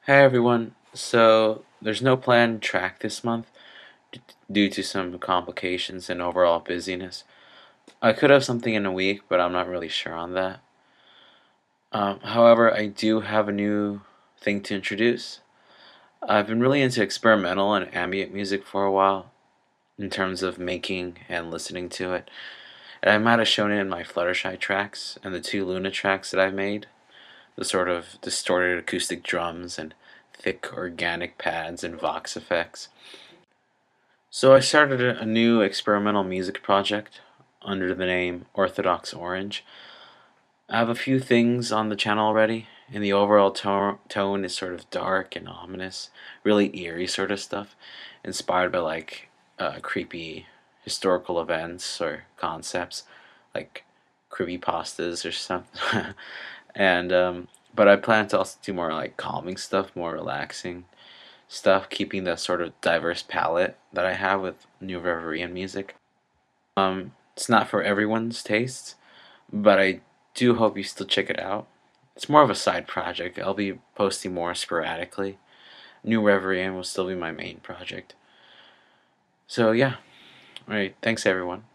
Hey everyone. So there's no planned track this month due to some complications and overall busyness. I could have something in a week, but I'm not really sure on that. However, I do have a new thing to introduce. I've been really into experimental and ambient music for a while in terms of making and listening to it. And I might have shown it in my Fluttershy tracks and the two Luna tracks that I've made. The sort of distorted acoustic drums and thick organic pads and Vox effects. So I started a new experimental music project under the name Orthodox Orange. I have a few things on the channel already, and the overall tone is sort of dark and ominous, really eerie sort of stuff, inspired by creepy historical events or concepts, like creepypastas or something. and but I plan to also do more like calming stuff, more relaxing stuff, keeping the sort of diverse palette that I have with New Reverian music. It's not for everyone's taste, but I do hope you still check it out. It's more of a side project. I'll be posting more sporadically. New Reverian will still be my main project. So yeah, alright, thanks everyone.